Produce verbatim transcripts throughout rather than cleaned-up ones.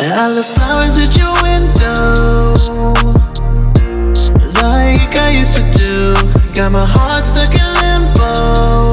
I left flowers at your window, like I used to do. Got my heart stuck in limbo,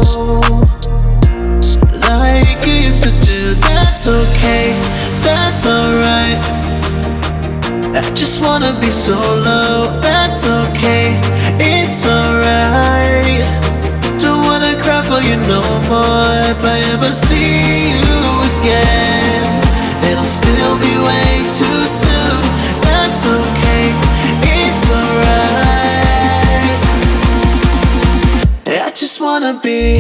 like you used to do. That's okay, that's alright. I just wanna be solo. That's okay, it's alright. Don't wanna cry for you no more. If I ever see you again, it'll still be way too soon. That's okay, it's alright. I just wanna be.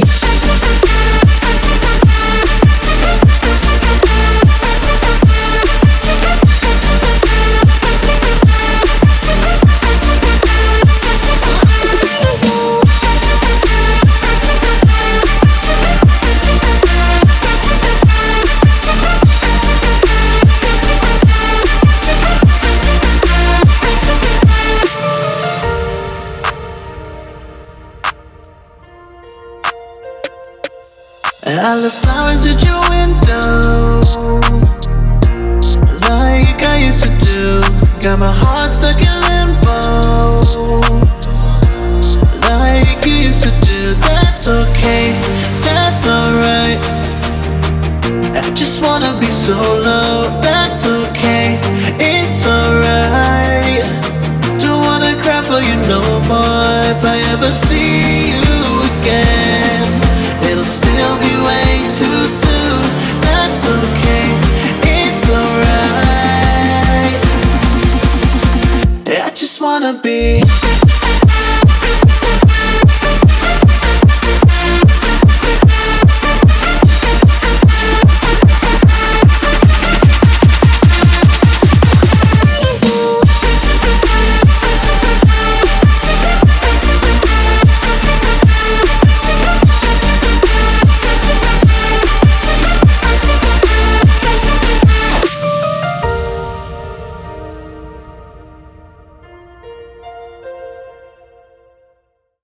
I left flowers at your window, like I used to do. Got my heart stuck in limbo, like you used to do. That's okay, that's alright. I just wanna be solo. That's okay, it's alright. Don't wanna cry for you no more. If I ever see you again,